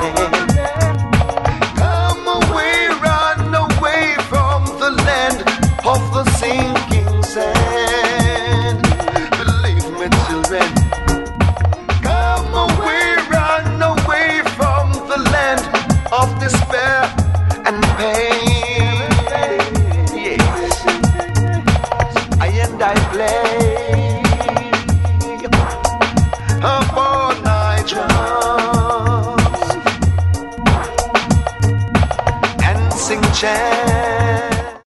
Come away, run away from the land of the sinking sand. Believe me, children. Come away, run away from the land of despair and pain. Yes, I play.